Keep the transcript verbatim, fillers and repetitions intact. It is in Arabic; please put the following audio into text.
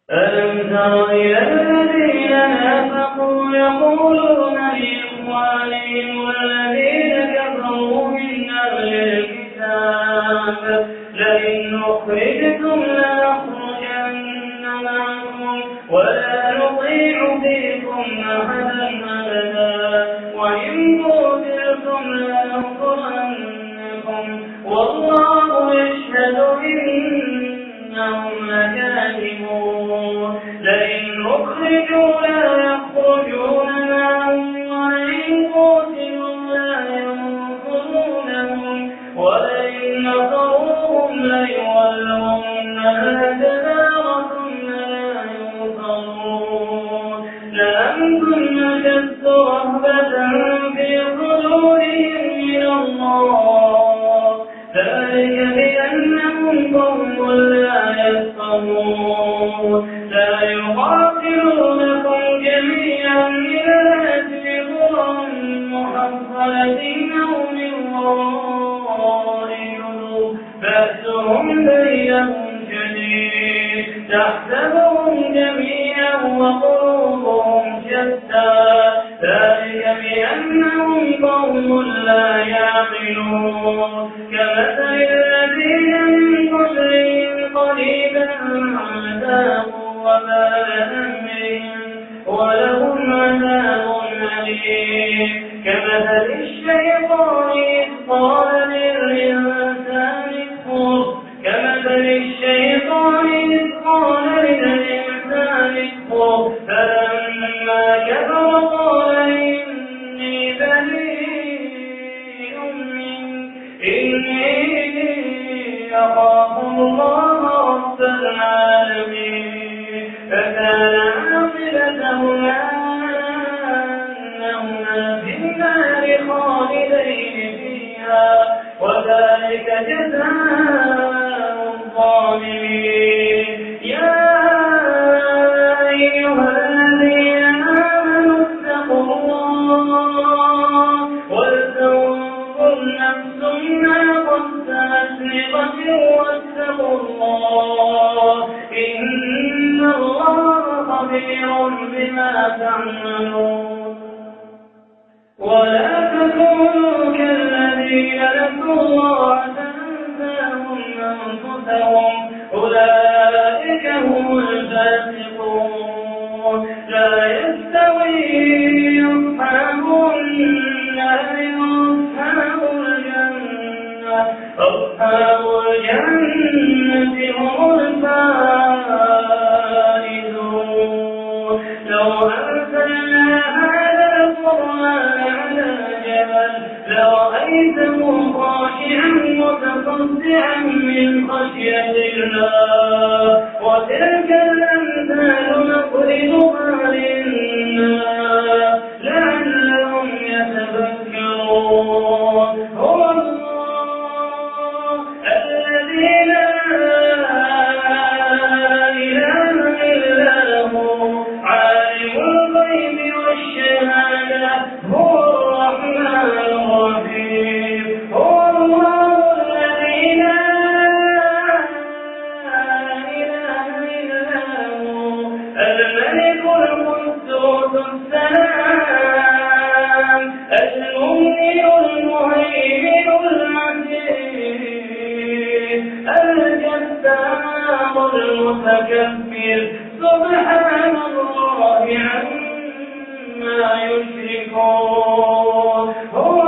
ألم تر إلى الذين نافقوا يقولون لإخوانهم والذين كفروا من أهل الكتاب لئن أخرجتم لنخرجن معكم ولا نطيع فيكم أحدا أبدا وإن قتلتم لننصرنكم والله يشهد إنهم لكاذبون لئن أخرجوا لا يخرجون معهم ولئن قتلوا لا ينصرونهم ولئن نصروهم ليولون الأدبار ثم لا ينصرون لأنتم أشد رهبة في صدورهم من الله ذلك بأنهم قوم لا يفقهون لا يقاتلونكم جميعا إلا في قرى محصنة أو من وراء جدر بأسهم بينهم شديد تحسبهم جميعا وقلوبهم شتى ذلك بأنهم قوم لا يعقلون كمثل الذين من قبلهم قريبا ذاقوا وبال أمرهم ولهم عذاب أليم كمثل الشيطان إذ قال للإنسان اكفر كمثل الشيطان إذ قال للإنسان اكفر فلما كفر قال إني بريء منك إني أخاف الله رب العالمين فكان عاقبتهما أنهما في النار خالدين فيها وذلك جزاء الظالمين يا أيها الذين آمنوا اتقوا الله ولتنظر نفس ما قدمت لغد واتقوا الله إن الله خبير بما تعملون ولا تكونوا كالذين نسوا الله فأنساهم أنفسهم أولئك هم الفاسقون لا يستوي أصحاب النار وأصحاب الجنة أصحاب الجنة هم الفائزون لو أنزلنا هذا القرآن على جبل لرأيته خاشعا متصدعا من خشية الله وتلك الأمثال نضربها للناس لعلهم يتفكرون هو الله الذي لا إله إلا هو عالم الغيب والشهادة هو الرحمن الرحيم هو الله الذي لا إله إلا هو الملك القدوس السلام المؤمن المهيمن العزيز الجبار المتكبر سبحان الله عما يشركون هو